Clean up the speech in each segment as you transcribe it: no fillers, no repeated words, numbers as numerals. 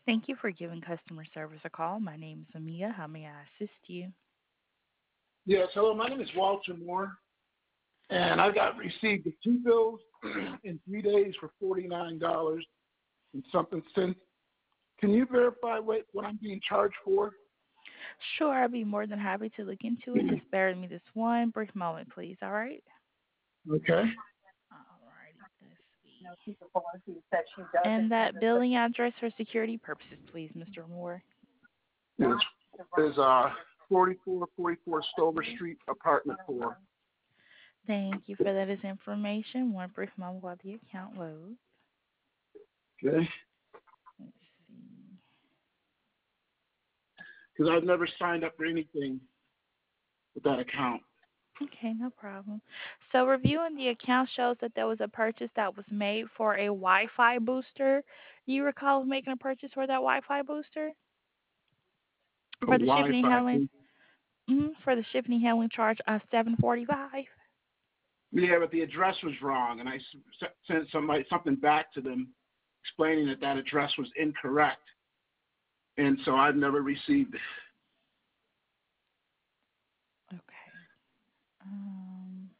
Thank you for giving customer service a call. My name is Amia. How may I assist you? Yes, hello. My name is Walter Moore, and I got received the two bills in 3 days for $49 and something cents. Can you verify what I'm being charged for? Sure, I'll be more than happy to look into it. Just bear with me this one brief moment, please. All right? Okay. All righty. Let's see. And that billing address for security purposes, please, Mr. Moore. Is 4444 Stover Street, apartment 4. Thank you for that as information. One brief moment while the account loads. Okay. Let's see. Because I've never signed up for anything with that account. Okay, no problem. So reviewing the account shows that there was a purchase that was made for a Wi-Fi booster. Do you recall making a purchase for that Wi-Fi booster? A For the shipping and Wi-Fi. handling, for the shipping and handling charge of $745. Yeah, but the address was wrong, and I sent something back to them explaining that address was incorrect, and so I've never received it. Okay. Um,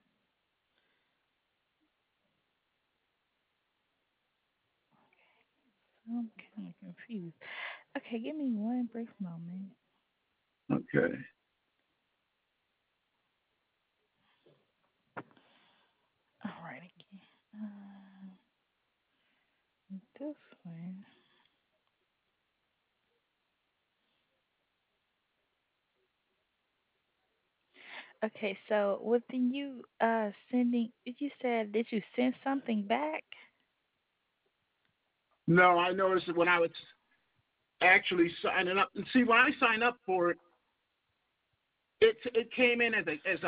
I'm kind of confused. Okay, give me one brief moment. Okay. All right, again. This one. Okay, so with the you sending, did you send something back? No, I noticed that when I was actually signing up, and see, when I signed up for it, it came in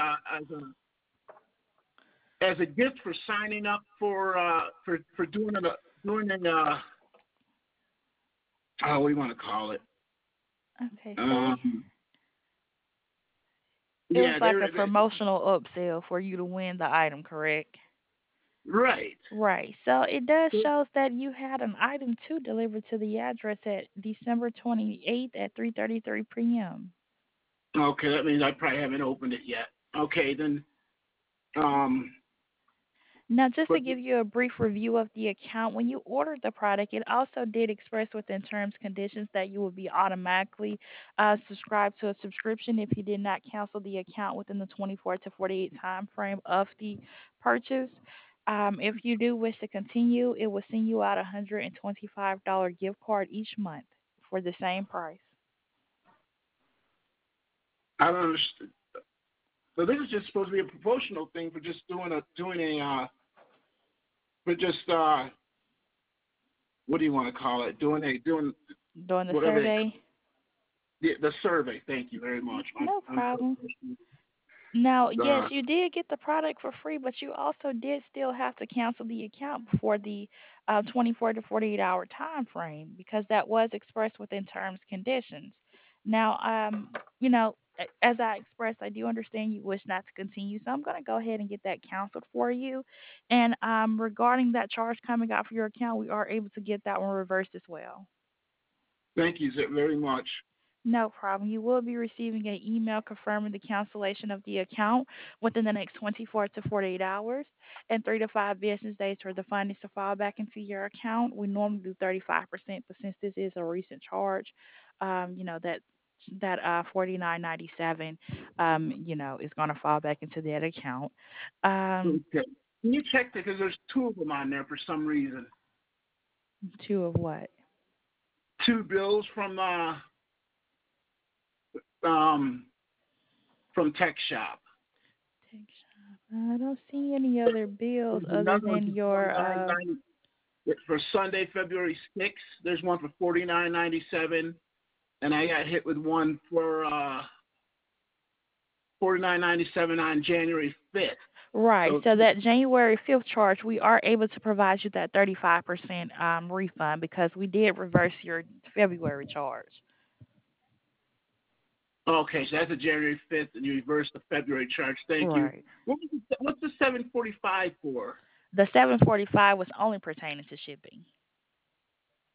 as a gift for signing up for what do you want to call it? Okay, so Um, it was yeah, like a promotional upsell for you to win the item, correct? right. Right. So it does show that you had an item too delivered to the address at December 28th at 3:33 p.m. Okay, that means I probably haven't opened it yet. Okay, then. Um, Now, just to but give you a brief review of the account, when you ordered the product, it also did express within terms conditions that you will be automatically subscribed to a subscription if you did not cancel the account within the 24 to 48 time frame of the purchase. If you do wish to continue, it will send you out a $125 gift card each month for the same price. I don't understand. So this is just supposed to be a promotional thing for just for just what do you want to call it? Doing During the whatever survey? the survey. Thank you very much. No I'm so problem. Now, yes, uh, you did get the product for free, but you also did still have to cancel the account before the 24 to 48-hour time frame because that was expressed within terms conditions. Now, as I expressed, I do understand you wish not to continue, so I'm going to go ahead and get that canceled for you. And regarding that charge coming out for your account, we are able to get that one reversed as well. thank you very much. No problem. You will be receiving an email confirming the cancellation of the account within the next 24 to 48 hours and 3 to 5 business days for the fundings to fall back into your account. We normally do 35%, but since this is a recent charge, that 49.97, is going to fall back into that account. Um, Okay. Can you check that because there's two of them on there for some reason? two of what? Two bills um from Tech Shop. Take shop. I don't see any other bills There's other another one than for your for Sunday, February 6th. There's one for $49.97, and I got hit with one for $49.97 on January 5th. Right. So So that January 5th charge, we are able to provide you that 35% refund because we did reverse your February charge. okay, so that's a January 5th, and you reversed the February charge. Thank you. Right. What's the 745 for? The 745 was only pertaining to shipping.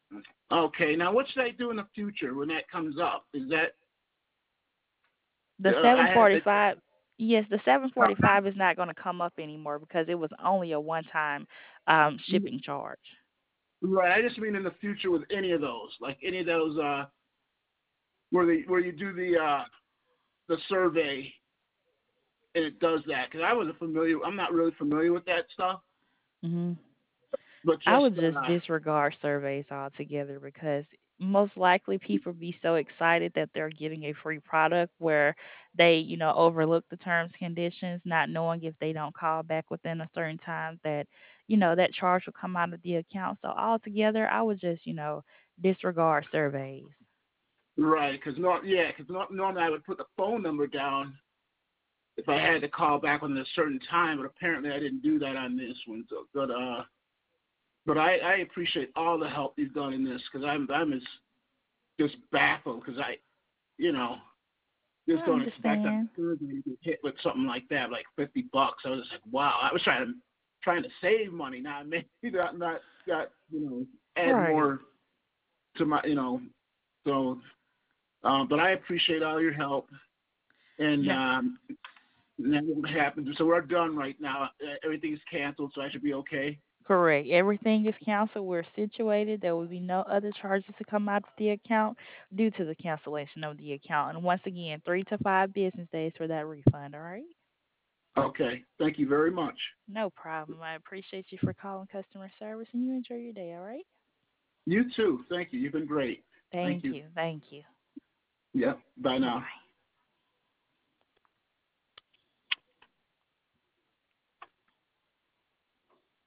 Okay. Now, what should I do in the future when that comes up? Is that The I have to? 745, yes, the 745 is not going to come up anymore because it was only a one-time shipping charge. Right. I just mean in the future with any of those, like any of those where you do the survey and it does that because I wasn't familiar. I'm not really familiar with that stuff, Hmm. but I just would just disregard surveys altogether because most likely people be so excited that they're getting a free product where they, overlook the terms conditions, not knowing if they don't call back within a certain time that, that charge will come out of the account. So altogether, I would just, disregard surveys. right because normally I would put the phone number down if I had to call back on a certain time, but apparently I didn't do that on this one. So, but I appreciate all the help you've done in this because I'm just baffled because you know just I don't expect that understand. surgery to get hit with something like that, like $50. I was just like, wow. I was trying to save money, not maybe not add Right. more to my so. But I appreciate all your help, and No, that won't happen. So we're done right now. Everything's canceled, so I should be okay. correct. Everything is canceled. We're situated. There will be no other charges to come out of the account due to the cancellation of the account. And once again, 3 to 5 business days for that refund. All right. Okay. Thank you very much. No problem. I appreciate you for calling customer service, and you enjoy your day. All right. You too. Thank you. You've been great. Thank Thank you. you. Thank you. Yeah. Bye Bye now. bye.